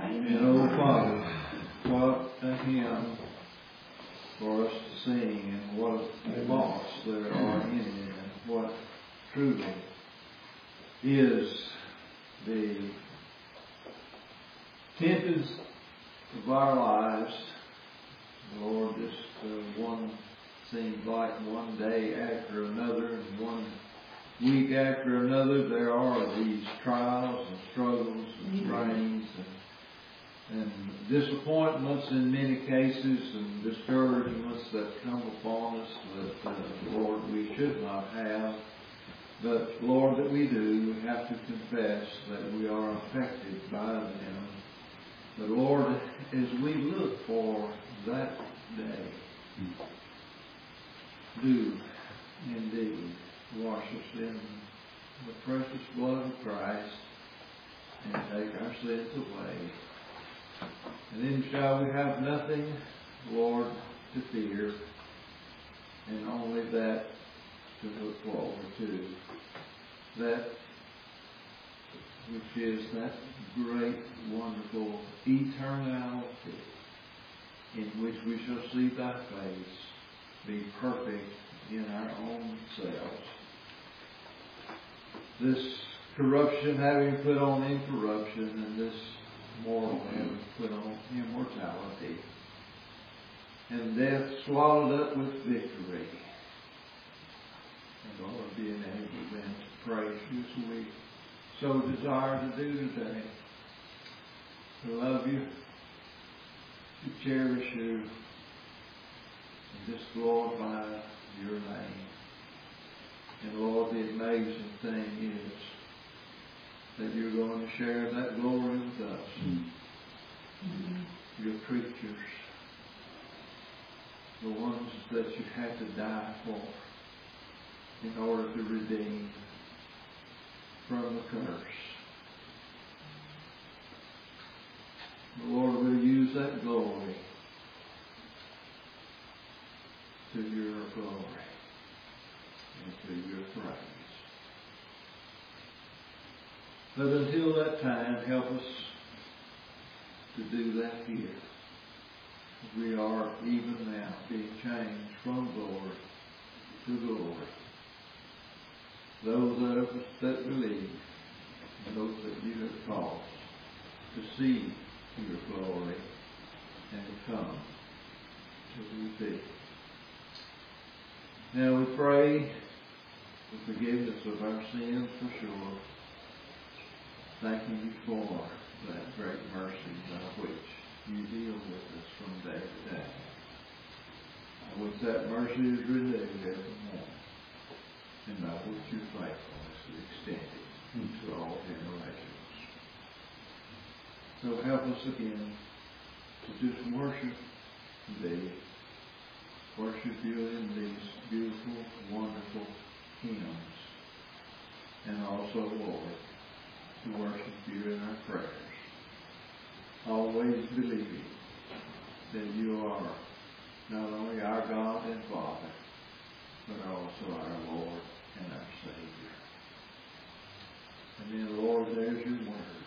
And oh Father, what a hymn for us to sing, and what thoughts there are in it, and what truly is the tempest of our lives. Lord, just one seems like one day after another, and one week after another, there are these trials and struggles and strains and disappointments in many cases, and discouragements that come upon us that, Lord, we should not have. But, Lord, that we do. We have to confess that we are affected by them. But, Lord, as we look for that day, do indeed wash us in the precious blood of Christ and take our sins away. And then shall we have nothing, Lord, to fear, and only that to look forward to. That which is that great, wonderful eternality in which we shall see thy face, be perfect in our own selves. This corruption having put on incorruption, and this mortal having put on immortality, and death swallowed up with victory. And Lord, being able then to praise you as we so desire to do today, to love you, to cherish you, and just glorify your name. And Lord, the amazing thing is that you're going to share that glory with us, your creatures, the ones that you had to die for in order to redeem from the curse. The Lord will use that glory to your glory and to your praise. But until that time, help us to do that here. We are even now being changed from glory to glory. Those of us that believe, and those that you have called to see your glory and to come to thee. Now we pray for forgiveness of our sins for sure, thanking you for that great mercy by which you deal with us from day to day, and which that mercy is renewed every morning, and by which your faithfulness is extended to all generations. So help us again to just worship thee, worship you in these beautiful, wonderful hymns, and also, Lord, to worship you in our prayers, always believing that you are not only our God and Father, but also our Lord and our Savior. And then, Lord, there's your word.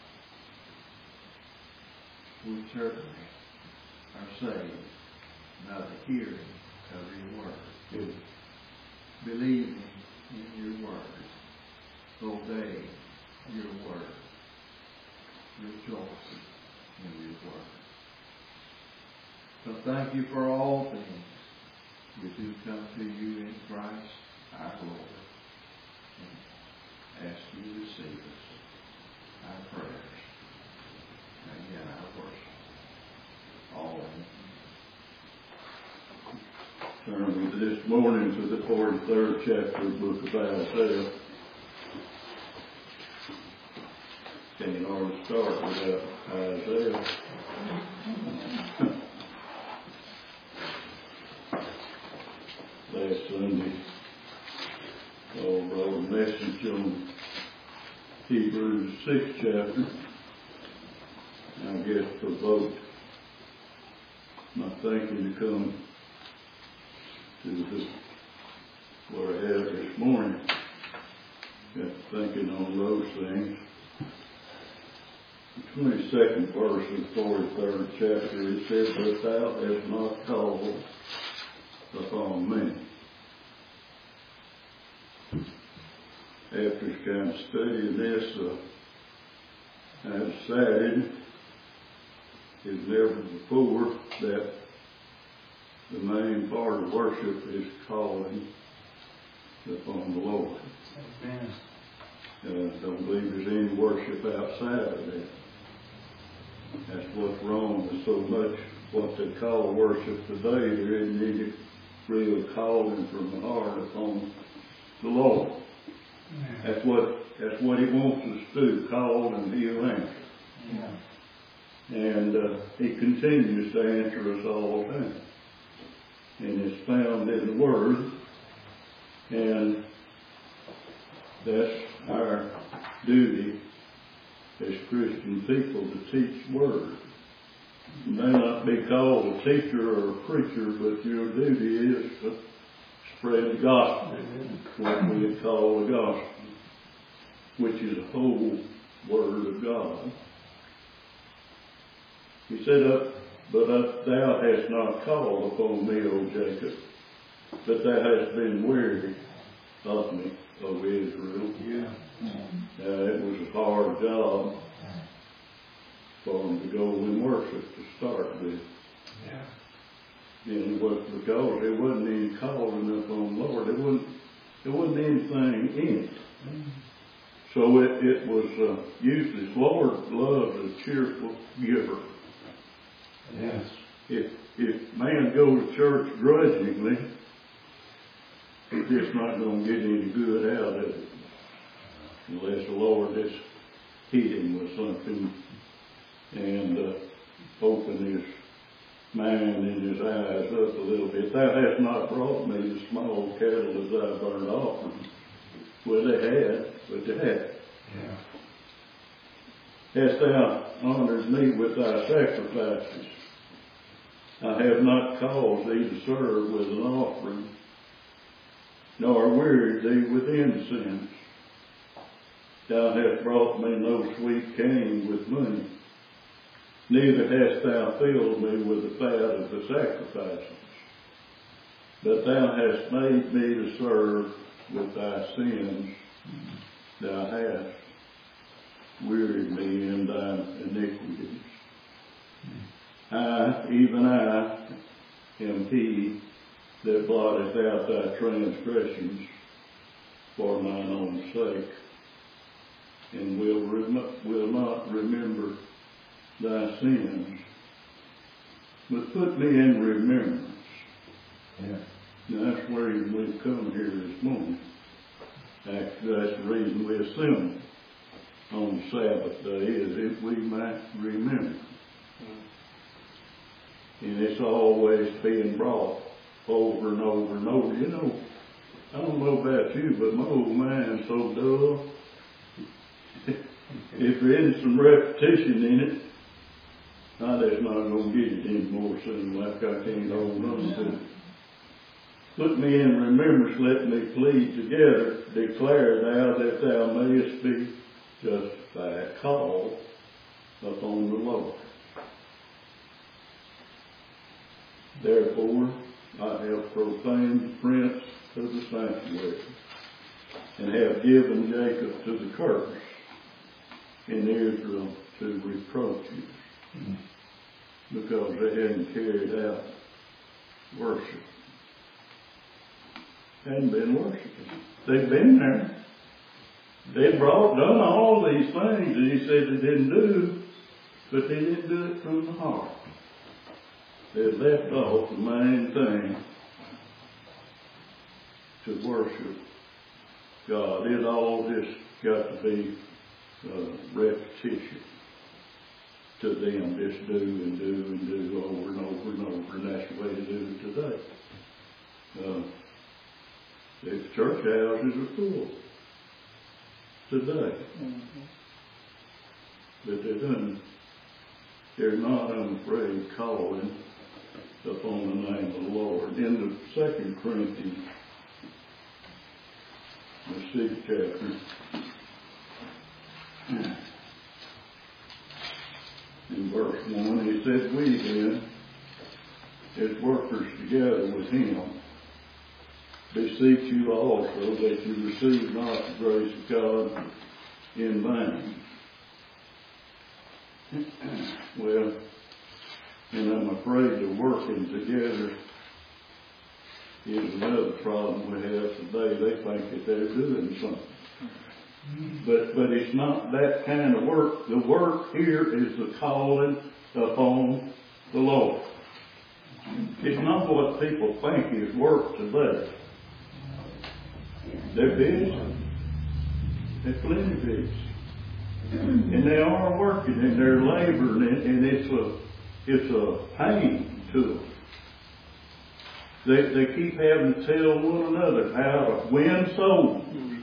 We certainly are saved by the hearing of your word. Believing in your word. Obeying your word. Rejoicing in your word. So thank you for all things. We do come to you in Christ, our Lord, and ask you to receive us, our prayers, and yet our worship. All in Turn with this morning to the 43rd chapter of the book of Isaiah. Can't hardly start without Isaiah. Last Sunday, Paul brought a message on Hebrews 6th chapter. I guess provoked my thinking to come to where I had this morning. Got thinking on those things. the 22nd verse of the 43rd chapter, it says, "But thou hast not called upon me." After kind of studying this, I decided, as never before, that the main part of worship is calling upon the Lord. Amen. I don't believe there's any worship outside of that. That's what's wrong with so much what they call worship today. There isn't any real calling from the heart upon the Lord. Yeah. That's what He wants us to do, call and He'll answer. Yeah. And He continues to answer us all the time. And it's found in the Word. And that's our duty as Christian people, to teach the Word. You may not be called a teacher or a preacher, but your duty is to spread the gospel, what we call the gospel, which is the whole Word of God. He said, "But thou hast not called upon me, O Jacob, but thou hast been weary of me, O Israel." Yeah. It was a hard job for them to go in worship to start with. Yeah. And it was because there wasn't any calling upon the Lord. There wasn't anything in it. So it was useless. The Lord loves a cheerful giver. Yes. If man goes to church grudgingly, he's just not going to get any good out of it. Unless the Lord just hit him with something and open his mind and his eyes up a little bit. "Thou hast not brought me the small cattle as thy burnt offering." Well, they had, but they had. Yeah. "Hast thou honored me with thy sacrifices? I have not caused thee to serve with an offering, nor wearied thee with incense. Thou hast brought me no sweet cane with money, neither hast thou filled me with the fat of the sacrifices. But thou hast made me to serve with thy sins. Thou hast wearied me in thy iniquities. I, even I, am he that blotteth out thy transgressions for mine own sake, and will not remember thy sins, but put me in remembrance." Yeah. Now that's where we've come here this morning. Actually, that's the reason we assemble on the Sabbath day, is if we might remember. And it's always being brought over and over and over. You know, I don't know about you, but my old mind's so dull. If there isn't some repetition in it, I'm just not going to get it anymore soon, like I can't hold on to it. "Put me in remembrance, let me plead together, declare thou that thou mayest be justified, call upon the Lord. Therefore I have profaned the prince of the sanctuary, and have given Jacob to the curse, and Israel to reproaches, because they hadn't carried out worship. Hadn't been worshiping. They'd been there. They'd done all these things that he said they didn't do, but they didn't do it from the heart. They had left off the main thing, to worship God. It all just got to be repetition to them. Just do and do and do over and over and over, and that's the way to do it today. The church houses are full today. But they're not, I'm afraid, calling upon the name of the Lord. In the 2 Corinthians, the 6th chapter, In verse 1, he said, we then, as workers together with him, beseech you also that you receive not the grace of God in vain. Well, and I'm afraid the working together is another problem we have today. They think that they're doing something. But it's not that kind of work. The work here is the calling upon the Lord. It's not what people think is work today. They're busy. They're plenty busy. And they are working and they're laboring, and it's a pain to them. They keep having to tell one another how to win souls.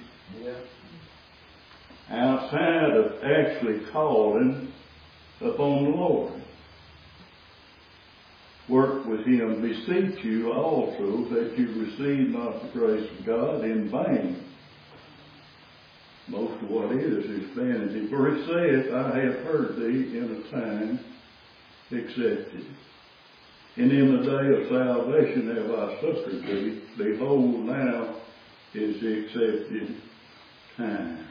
Outside of actually calling upon the Lord. Work with him, beseech you also that you receive not the grace of God in vain. Most of what is vanity. For it saith, I have heard thee in a time accepted. And in the day of salvation have I succored thee. Behold, now is the accepted time.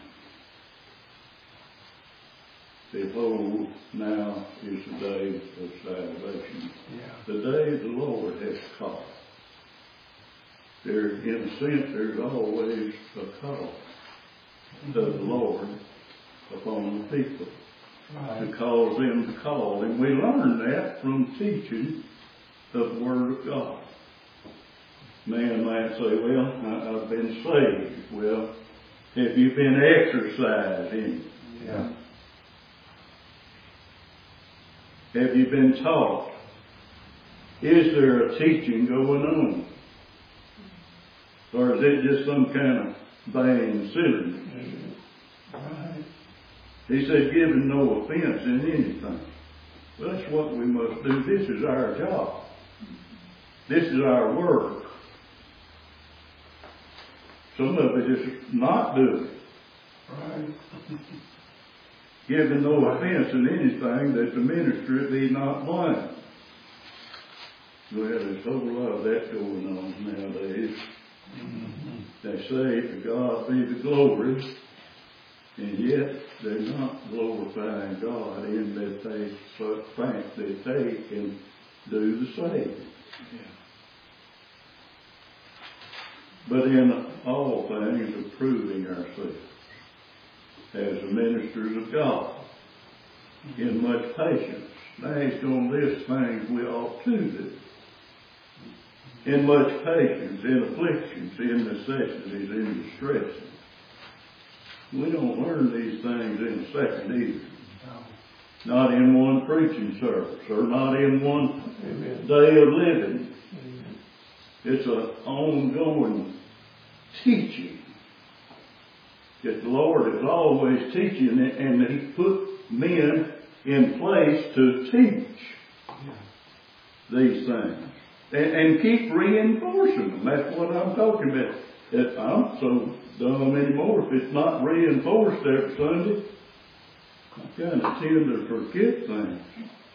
Behold, now is the day of salvation. The day the Lord has called. There, in a sense, there's always a call of the Lord upon the people to cause them to call. And we learn that from teaching of the Word of God. Man might say, well, I've been saved. Well, have you been exercising? Yeah. Have you been taught? Is there a teaching going on? Or is it just some kind of vain silliness? Right. He said, giving no offense in anything. Well, that's what we must do. This is our job. This is our work. Some of it is not doing. Right. Giving no offense in anything, that the ministry be not blind. Well, there's a whole lot of that going on nowadays. They say, to God be the glory, and yet they're not glorifying God in that they think that they can do the same. But in all things, approving ourselves as the ministers of God, in much patience. Now he's going to list things we ought to do. In much patience, in afflictions, in necessities, in distresses. We don't learn these things in a second either. No. Not in one preaching service, or not in one day of living. It's an ongoing teaching that the Lord is always teaching, and that He put men in place to teach these things. And keep reinforcing them. That's what I'm talking about. That I'm so dumb anymore. If it's not reinforced every Sunday, I kind of tend to forget things.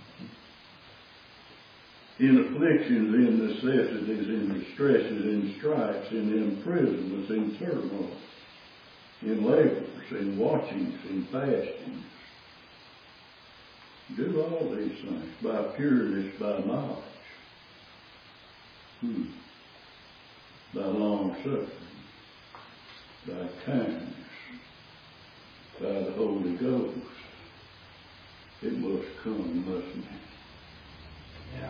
In afflictions, in necessities, in distresses, in stripes, in imprisonments, in turmoil, in labors, in watchings, in fastings. Do all these things by pureness, by knowledge. By long suffering, by kindness, by the Holy Ghost. It must come, mustn't it? Yeah.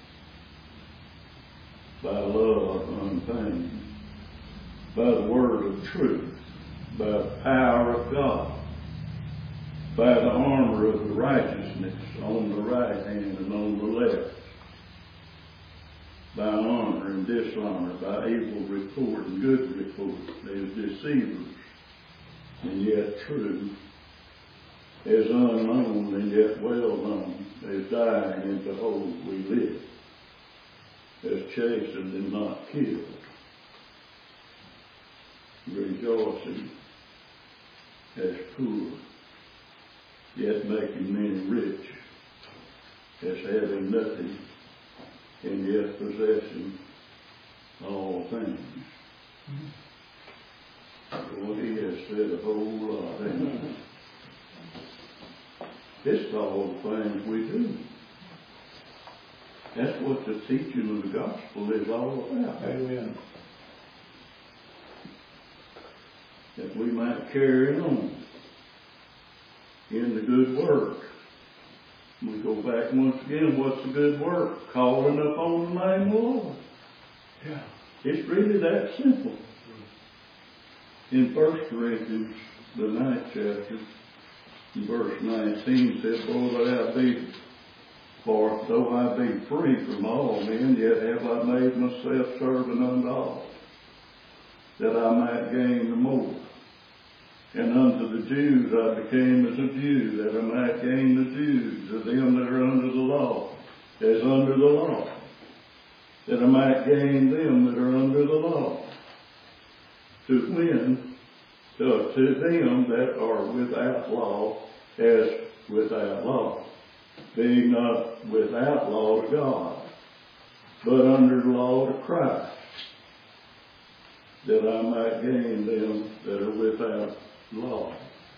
By love unfeigned, by the word of truth, by the power of God, by the armor of the righteousness on the right hand and on the left, by honor and dishonor, by evil report and good report, as deceivers and yet true, as unknown and yet well known, as dying and behold we live, as chastened and not killed, rejoicing as poor, yet making many rich, having nothing and yet possessing all things. Well, he has said a whole lot, ain't he? It's all the things we do. That's what the teaching of the gospel is all about. Amen. That we might carry on in the good work. We go back once again, what's the good work? Calling upon the name of the Lord. Yeah. It's really that simple. In 1 Corinthians, the 9th chapter, in verse 19 says, For though I be free from all men, yet have I made myself servant unto all, that I might gain the more. And unto the Jews I became as a Jew, that I might gain the Jews, of them that are under the law, as under the law, that I might gain them that are under the law, to them that are without law, as without law, being not without law to God, but under the law to Christ, that I might gain them that are without law.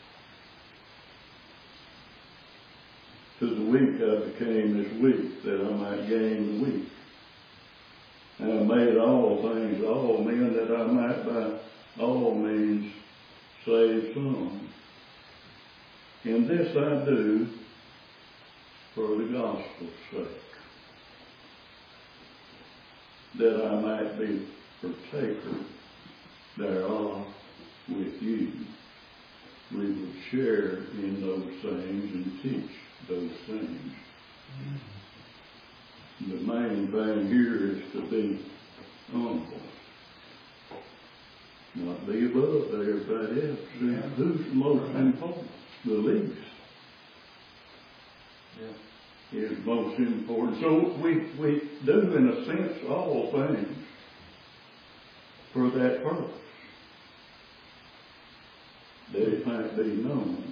To the weak I became as weak, that I might gain the weak. And I made all things, all men, that I might by all means save some. And this I do for the gospel's sake, that I might be partaker thereof with you. We would share in those things and teach those things. The main thing here is to be humble. Not be above everybody else. Yeah. Who's the most important? The least. Yeah. Is most important. So we do, in a sense, all things for that purpose. That it might be known.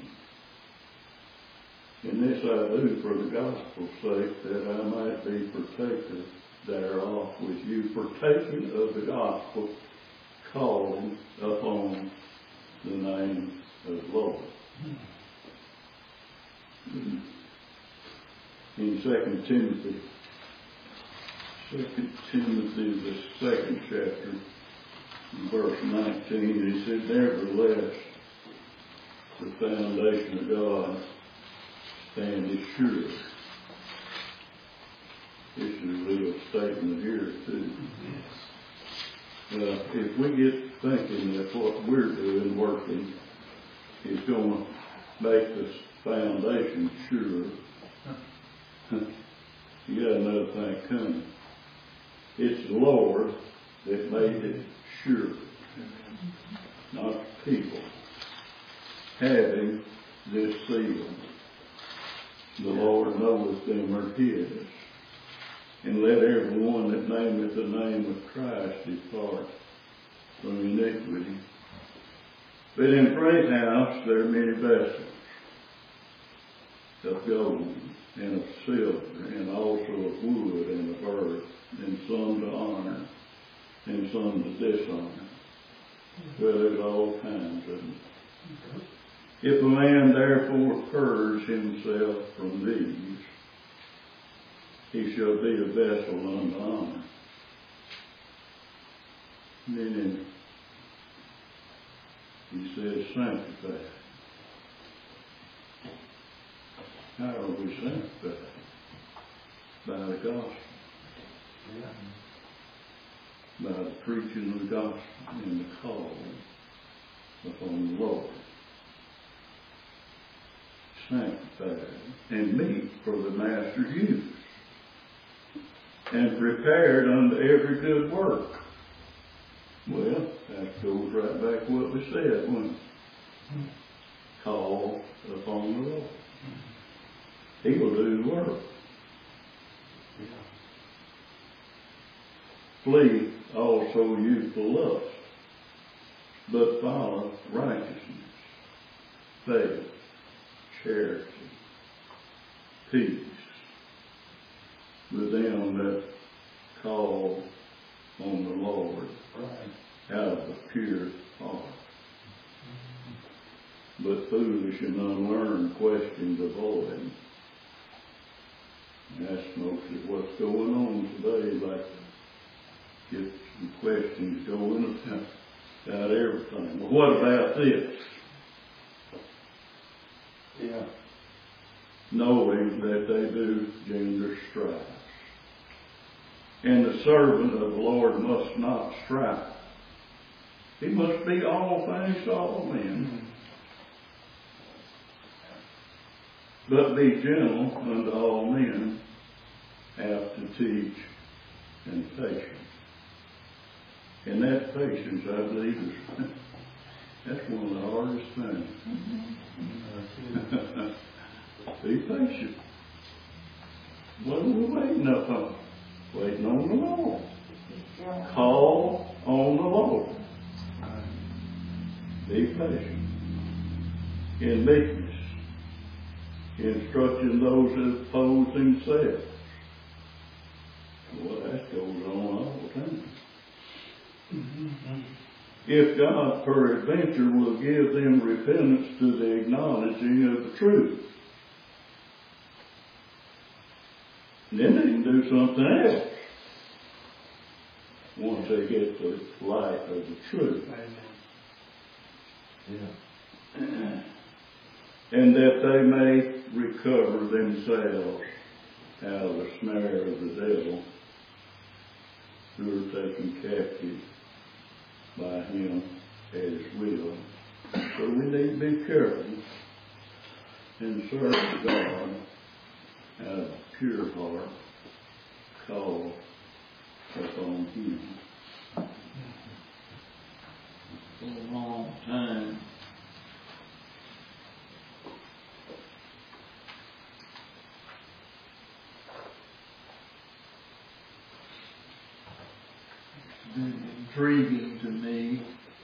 And this I do for the gospel's sake, that I might be partaker thereof with you, partaking of the gospel, calling upon the name of the Lord. In 2 Timothy, the 2nd chapter, verse 19, he said, Nevertheless, the foundation of God standeth sure. This is a real statement here, too. If we get thinking that what we're doing, working, is going to make this foundation sure, you got another thing coming. It's the Lord that made it sure, not the people. Having this seal, the Lord knoweth them are his. And let every one that nameth the name of Christ depart from iniquity. But in Praise House there are many vessels of gold and of silver, and also of wood and of earth, and some to honor and some to dishonor. Well, there's all kinds of them. If a man therefore purge himself from these, he shall be a vessel unto honor. Meaning, he says, sanctified. How are we sanctified? By the gospel. By the preaching of the gospel and the call upon the Lord. Sanctified and meet for the master's use, and prepared unto every good work. Well, that goes right back to what we said when call upon the Lord. He will do the work. Flee also youthful lust, but follow righteousness, faith, charity, peace with them that call on the Lord Right. out of a pure heart. But foolish and unlearned questions avoid. And that's mostly what's going on today, like get some questions going about everything. Well, what about this? Yeah. Knowing that they do gender strife. And the servant of the Lord must not strive. He must be all things to all men. But be gentle unto all men, apt to teach, and patient. And that patience, I believe, is that's one of the hardest things. Be patient. What are we waiting upon? Waiting on the Lord. Call on the Lord. Be patient. In meekness. Instructing those that oppose themselves. Well, that goes on all the time. If God peradventure will give them repentance to the acknowledging of the truth, then they can do something else once they get the light of the truth. Yeah. And that they may recover themselves out of the snare of the devil, who are taken captive by him at his will. So we need to be careful and serve God out of a pure heart, call upon him. For a long time, it's been intriguing to me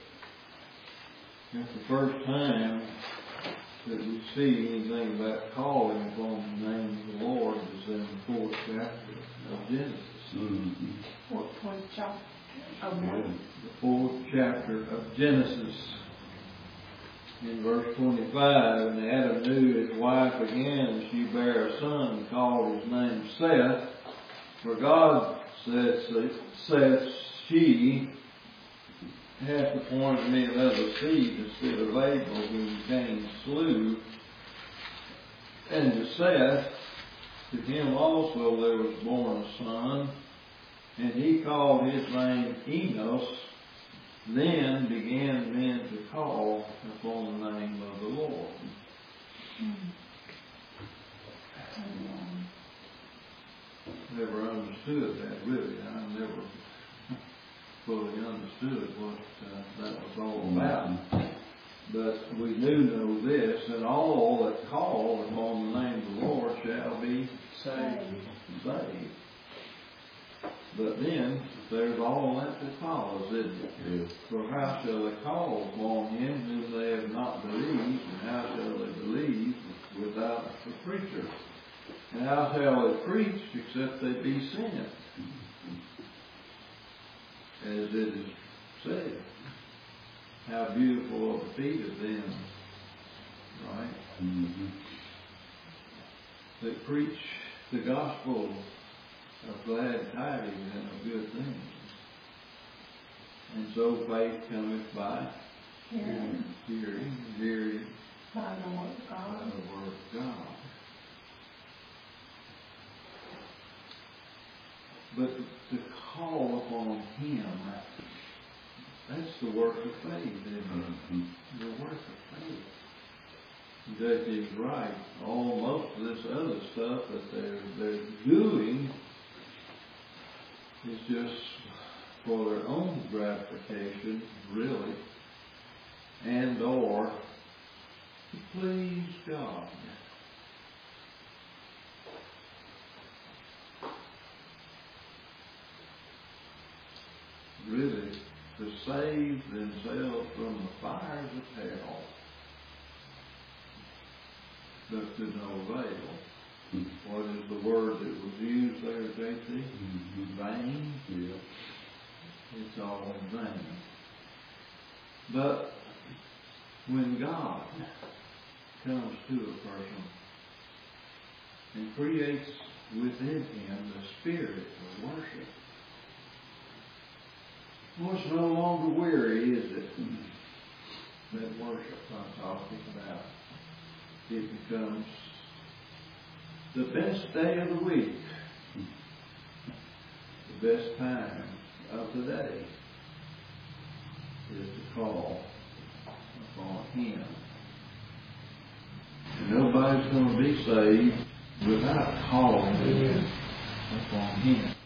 that the first time that we see anything about calling upon the name of the Lord is in the 4th chapter of Genesis. Mm-hmm. 4th chapter of what? The 4th chapter of Genesis. In verse 25, and Adam knew his wife again, and she bare a son, and called his name Seth. For God saith she hath appointed me another seed instead of Abel, whom Cain slew. And to Seth, to him also there was born a son, and he called his name Enos. Then began men to call upon the name of the Lord. Never understood that, really. I never fully understood what that was all about. But we do know this, that all that call upon the name of the Lord shall be saved. But then, there's all that follows, isn't it? Yes. For how shall they call upon him whom they have not believed? And how shall they believe without a preacher? And how shall they preach except they be sent? As it is said, how beautiful are the feet of them, right? Mm-hmm. That preach the gospel of glad tidings and of good things. And so faith cometh by hearing, hearing By the word of God. by the word of God. But to call upon him, that's the work of faith, isn't it? Mm-hmm. The work of faith. That is right. All most of this other stuff that they're doing is just for their own gratification, really, and or to please God. Really, to save themselves from the fires of hell, but to no avail. What is the word that was used there, J.C.? Vain? Yeah. It's all in vain. But when God comes to a person and creates within him the spirit of worship, well, it's no longer weary, is it? That worship I'm talking about. It becomes the best day of the week, the best time of the day is to call upon Him. And nobody's going to be saved without calling upon Him.